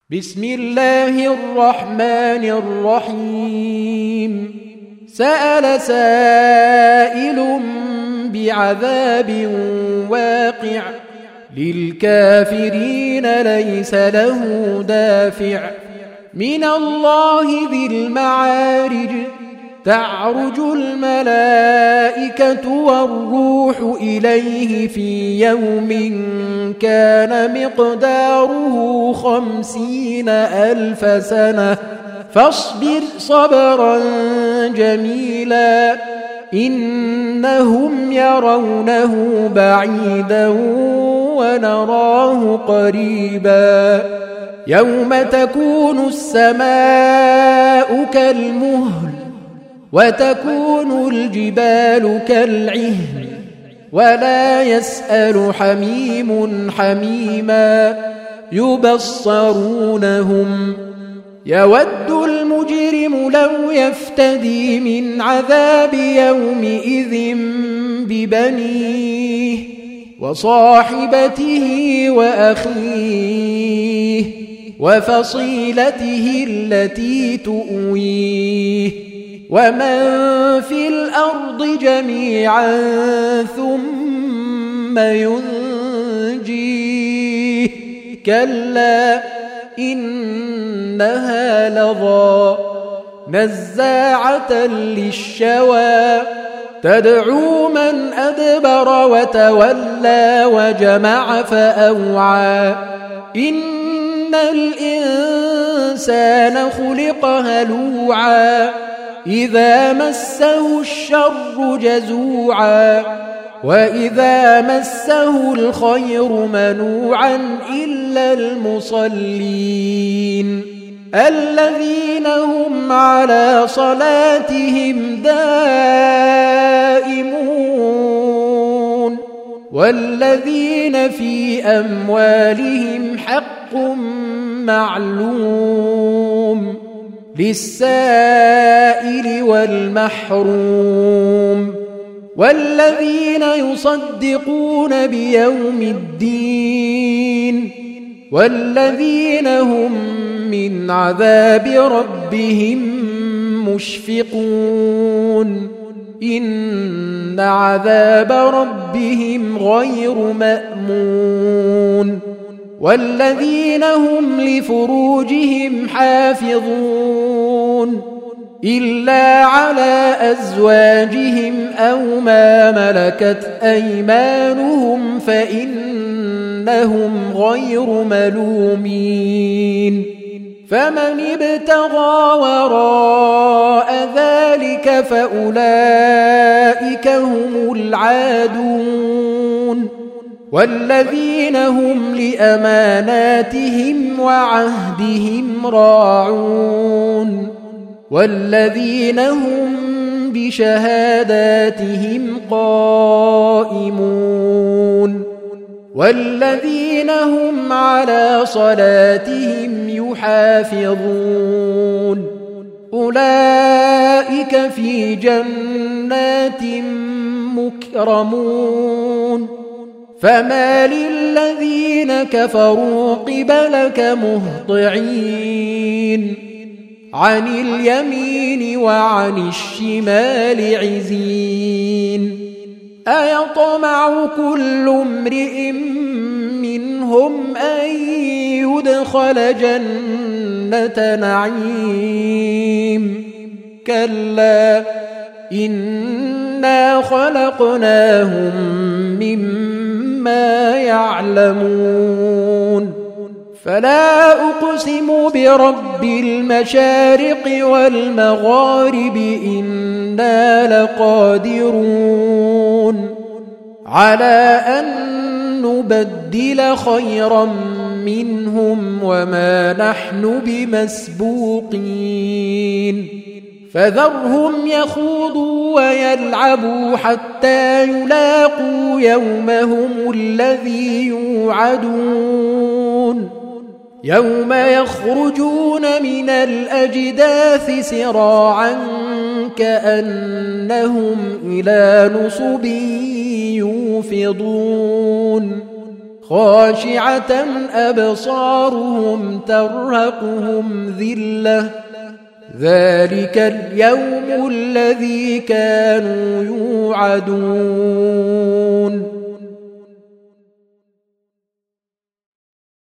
بسم الله الرحمن الرحيم سأل سائل بعذاب واقع للكافرين ليس له دافع من الله ذي المعارج تعرج الملائكة والروح إليه في يوم كان مقداره 50,000 سنة فاصبر صبرا جميلا إنهم يرونه بعيدا ونراه قريبا يوم تكون السماء كالمهل وتكون الجبال كالعهن ولا يسأل حميم حميما يبصرونهم يود المجرم لو يفتدي من عذاب يومئذ ببنيه وصاحبته وأخيه وفصيلته التي تؤويه ومن في الأرض جميعا ثم ينجيه كلا إنها لظى نزاعة للشوى تدعو من أدبر وتولى وجمع فأوعى إن الإنسان خلق هلوعا إذا مسه الشر جزوعا وإذا مسه الخير منوعا إلا المصلين الذين هم على صلاتهم دائمون والذين في أموالهم حق معلوم للسائل والمحروم والذين يصدقون بيوم الدين والذين هم من عذاب ربهم مشفقون إن عذاب ربهم غير مأمون والذين هم لفروجهم حافظون إلا على أزواجهم أو ما ملكت أيمانهم فإنهم غير ملومين فمن ابتغى وراء ذلك فأولئك هم العادون والذين هم لأماناتهم وعهدهم راعون والذين هم بشهاداتهم قائمون والذين هم على صلاتهم يحافظون أولئك في جنات مكرمون فما للذين كفروا قبلك مهطعين عن اليمين وعن الشمال عزين أيطمع كل امرئ منهم أن يدخل جنة نعيم كلا إنا خلقناهم مما يعلمون فلا أقسم برب المشارق والمغارب إنا لقادرون على أن نبدل خيرا منهم وما نحن بمسبوقين فذرهم يخوضوا ويلعبوا حتى يلاقوا يومهم الذي يوعدون يوم يخرجون من الأجداث سراعا كأنهم إلى نصب يوفضون خاشعة أبصارهم ترهقهم ذلة ذلك اليوم الذي كانوا يوعدون